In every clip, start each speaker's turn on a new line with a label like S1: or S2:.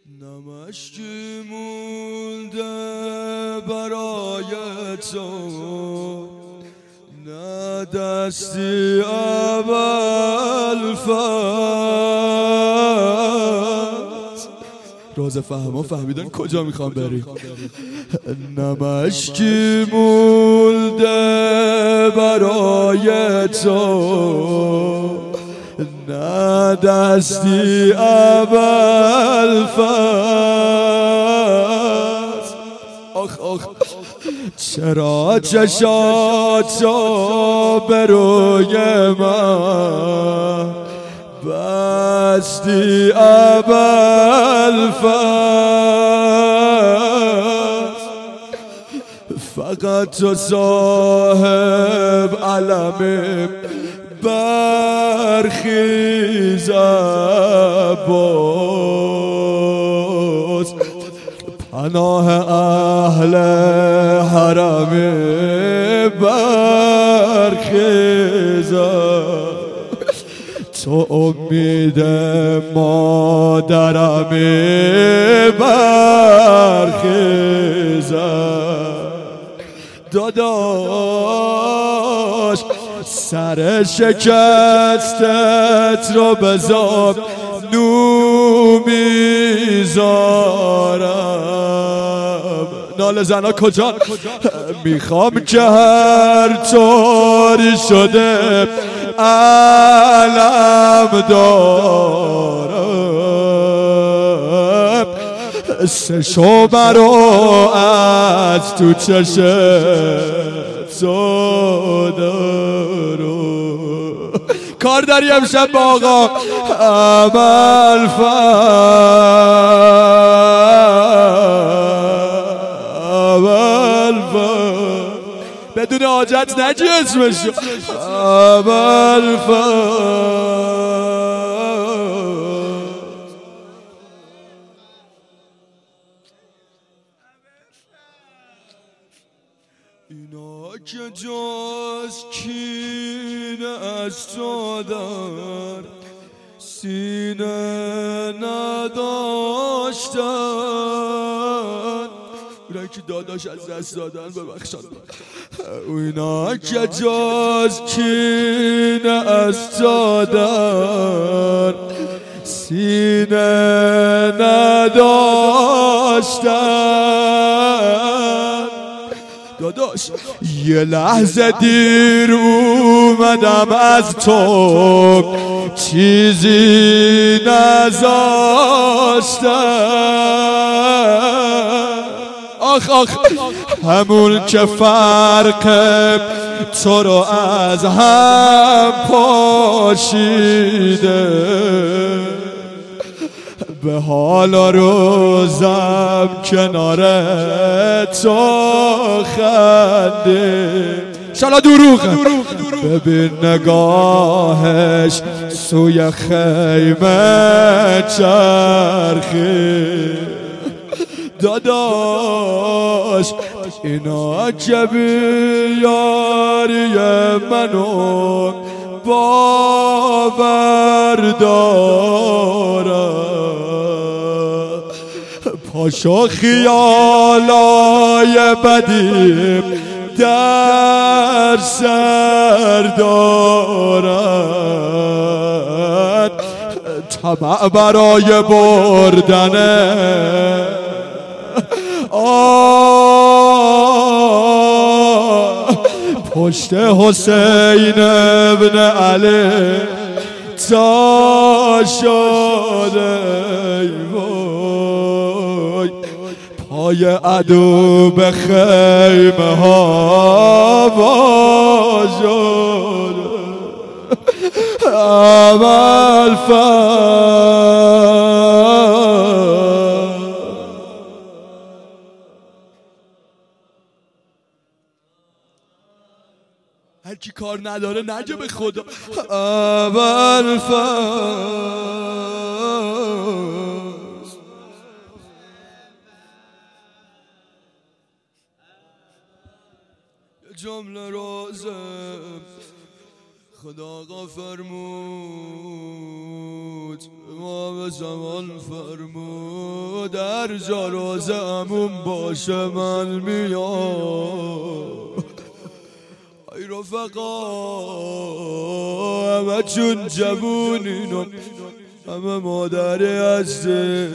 S1: نمشکی مونده برای تو، نه دستی اول فصل. راز فهما فهمیدن کجا میخوام بریم. نمشکی مونده برای تو، نه دستی اول فصل. آخ آخ چرا چشاتو به روی من بستی اول فصل. فقط تو صاحب علم برخیز عباس، پناه اهل حرم برخیز. تو امید مادرم برخیز. داداش سر شکستت رو بذار نو میذارم. ناله زنا کجا؟ میخوام که هر طوری شده علم دارم. سه شعبه رو از تو چشم دارم. کار داری امشب با آقا عمل بدون حاجت نجی اسمشو عمل اینا که جز کینه از تو در سینه نداشتن، اونایی که داداش از دست دادن ببخشن. اینا که جز کینه از تو در سینه نداشتن. داداش یه لحظه دیر اومدم از تو چیزی نذاشتم. آخ آخ همون که فرق تو رو از هم پاشیده، به حال روزم کنار تو خنده. شالا دروغه ببین نگاهش سوی خیمه چرخی. داداش اینا که بیاری منو باور دارم. پاشو خیالای بدی در سر دارد، طمع برای بردنه. پشت حسین ابن علی تا شده وای، پای عدو به خیمه ها باشد عمل هر کی کار نداره نگه به خدا اول جمله رازم خدا آقا فرمود، امام زمان فرمود مادر جاروز عموم باشه من میام. ای رفقا همه چون جوونین همه مادری هسته،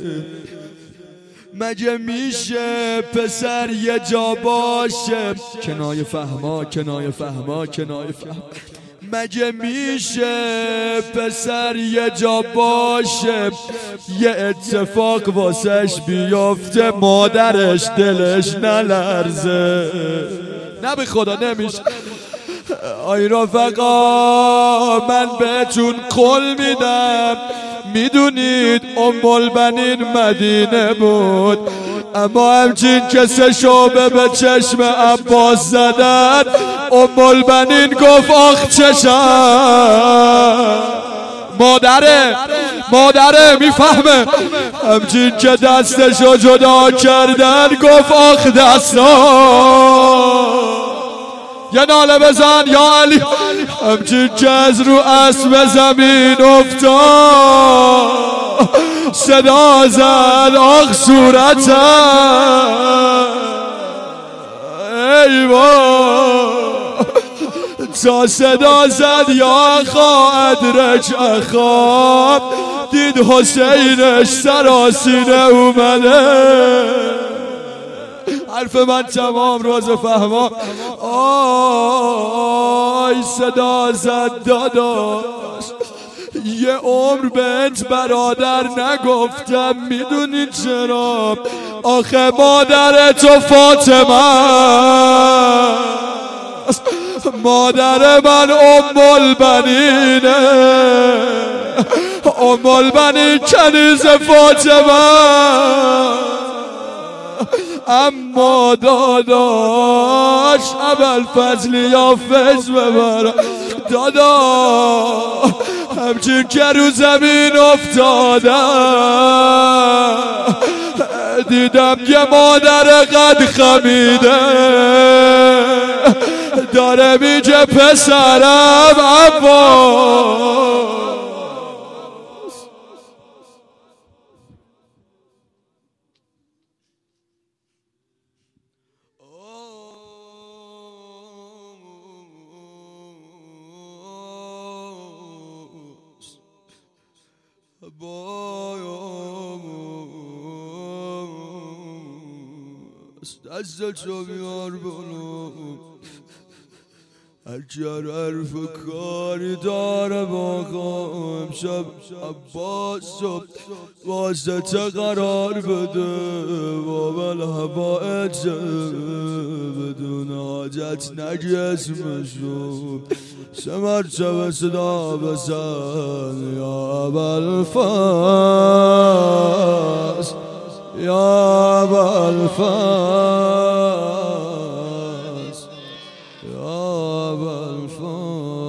S1: مگه میشه پسر یه جا باشه؟ کنایه فهما کنایه فهما کنایه فهما. مگه میشه پسر یه جا باشه یه اتفاق واسش بیافته مادرش دلش نلرزه؟ نه به خدا نمیشه. آی رفقا من بهتون قول میدم، میدونید ام البنین مدینه بود، اما همچین که سه شعبه به چشم عباس زدن ام البنین گفت آخ چشم. مادره میفهمه، همچین که دستشو جدا کردن گفت آخ دستا. یه ناله بزن یا علی. همچین که از رو اسب زمین افتاد صدا زد آخ صورتم. ای با تا صدا زد یا اخا ادرک اخا، دید حسینش سراسینه اومده. حرف من تمام روز فهما. آی صدا زد داداش یه عمر بهت برادر نگفتم، میدونی چرا؟ آخه مادر تو فاطمه، مادر من ام البنینه، ام البنین کنیز فاطمه. اما داداش ابوالفضل یا فیض ببرم دادا، همچین که رو زمین افتادم دیدم یه مادر قد خمیده داره میگه پسرم عباس. دستشو بیار بالا، هرکی هر حرف کاری داره باقا امشب عباسو واسطه قرار بده با بالهبایت بدون حاجت نگی اسمشو سه مرتبه صدا بزن یا ابوالفضل یا ابوالفضل.